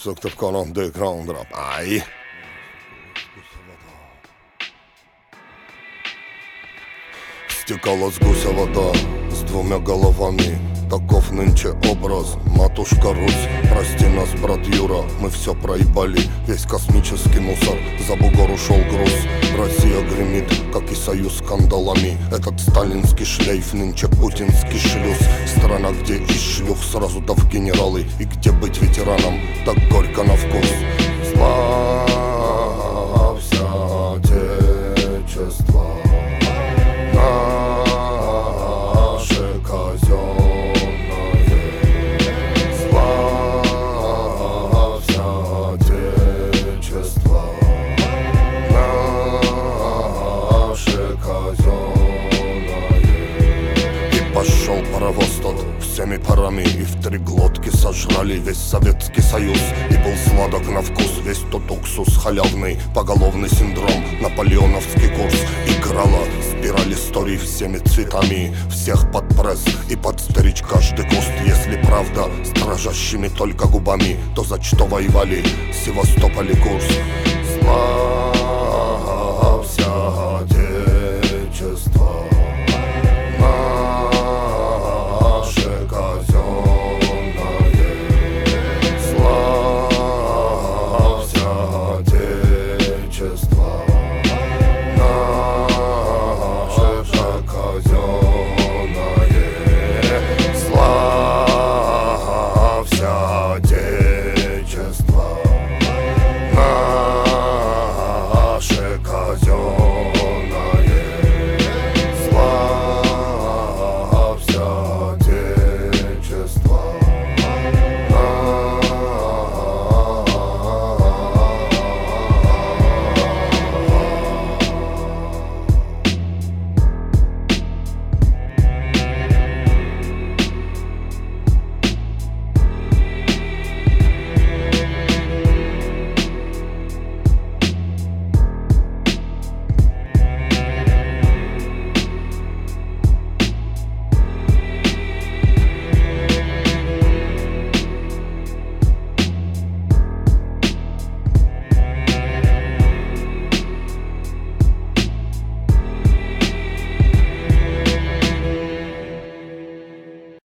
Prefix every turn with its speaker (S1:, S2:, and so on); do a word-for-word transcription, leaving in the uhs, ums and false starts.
S1: Sökte kanon de krandrap. Aj. Стекала с гуся вода с двумя головами. Таков нынче образ, матушка Русь. Прости нас, брат Юра, мы все проебали. Весь космический мусор, за бугор ушел груз. Россия гремит, как и союз скандалами. Этот сталинский шлейф, нынче путинский шлюз. Страна, где из шлюх сразу да в генералы. И где быть ветераном, так горько на вкус. Славься, Отечество, наше казенное. Славься, Отечество, наше казенное. И пошел паровоз тот всеми парами, и в три глотки сожрали весь Советский Союз. И был сладок на вкус весь тот уксус халявный, поголовный синдром, наполеоновский курс. Играла спираль историй всеми цветами, всех под пресс и под стричь каждый куст. Если правда с дрожащими только губами, то за что воевали Севастополь и Курск? Славься,